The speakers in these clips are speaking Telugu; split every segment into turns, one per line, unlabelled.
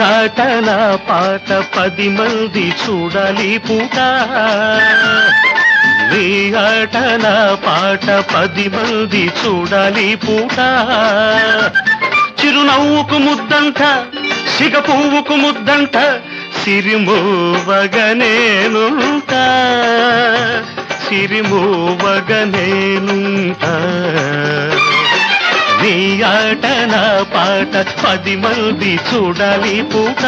ఆట నా పాట 10 మంది చూడాలి పూట నీ ఆట నా పాట 10 మంది చూడాలి పూట చిరునవ్వుకు ముద్దంట సిగ పువ్వుకు ముద్దంట సిరిమోవగనేనుంటా సిరిమోవగనేనుంటా నీ ఆట నా పాట 10 మంది చూడాలి పూట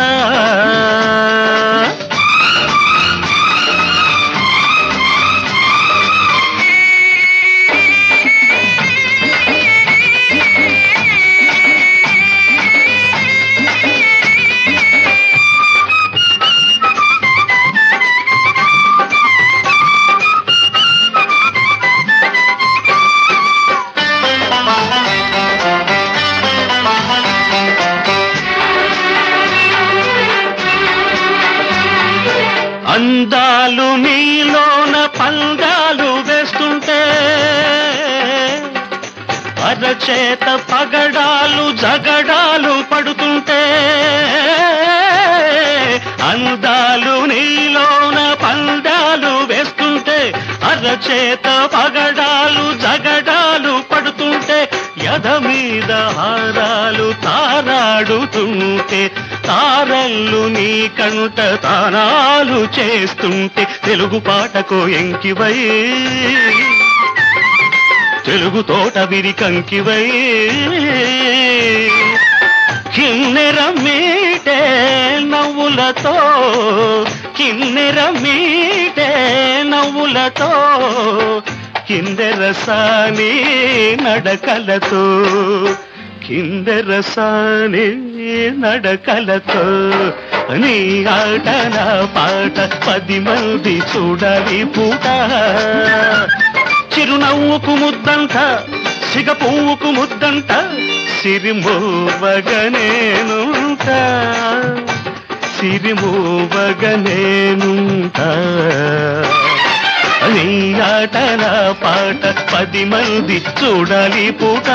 అందాలు నీలోన పందాలు వేస్తుంటే అరచేత పగడాలు జగడాలు పడుతుంటే అందాలు నీలోన పందాలు వేస్తుంటే అరచేత పగడాలు జగడాలు పడుతుంటే యద మీద హారాలు తారాడుతుంటే తారల్లు నీ కంట తానాలు చేస్తుంటే తెలుగు పాటకు ఎంకివై తెలుగు తోట విరికంకివై కిన్నెర మీటే నవ్వులతో కిన్నెర మీటే నవ్వులతో కిందెరసాని నడకలతో కిందెరసాని నడకలతో నీ ఆట నా పాట 10 మంది చూడాలి పూట చిరునవ్వుకు ముద్దంట సిగ పువ్వుకు ముద్దంట సిరిమోవగనేనుంటా సిరిమోవగనేనుంటా నీ ఆట నా పాట 10 మంది చూడాలి పూట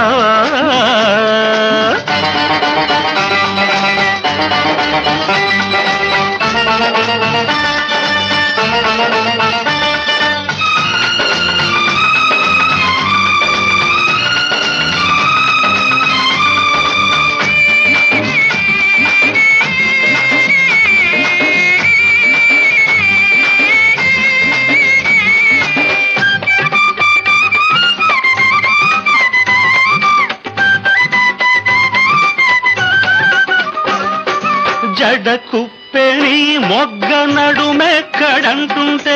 జడ కుప్పెని మొగ్గ నడుమెక్కడంటుంటే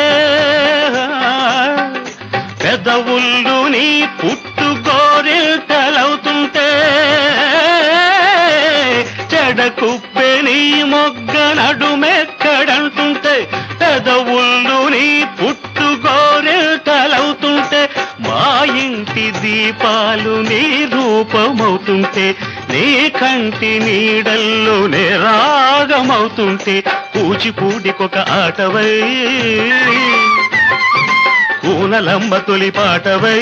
పెదవుళ్ళు నీ పుట్టు గోరిల్తలవుతుంటే జడ కుప్పెని మొగ్గ నడుమెక్కడంటుంటే పెదవుళ్ళు నీ పుట్టు గోరిల్తలవుతుంటే మా ఇంటి దీపాలు నీ రూపమవుతుంటే నీ కంటి నీడల్లో నే రాగమవుతుంటే కూచిపూడికొక ఆటవై కూనలమ్మ తొలి పాటవై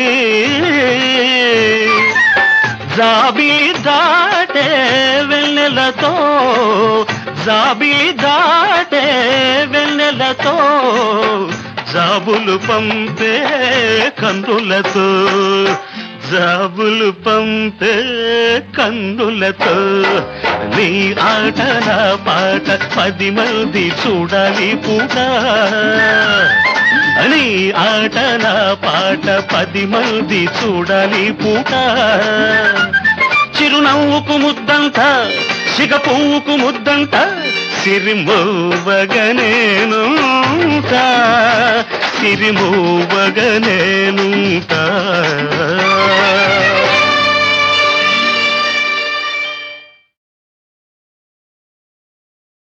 జాబిలి దాటే వెన్నెలతో జాబిలి దాటే వెన్నెలతో జాబులు పంపే కందులతో జాబులు పంపే కందులతో నీ ఆట నా పాట 10 మంది చూడాలి పూట నీ ఆట నా పాట 10 మంది చూడాలి పూట చిరునవ్వుకు ముద్దంట సిగ పువ్వుకు ముద్దంట సిరిమోవగనేనుంటా సిరిమోవగనేనుంటా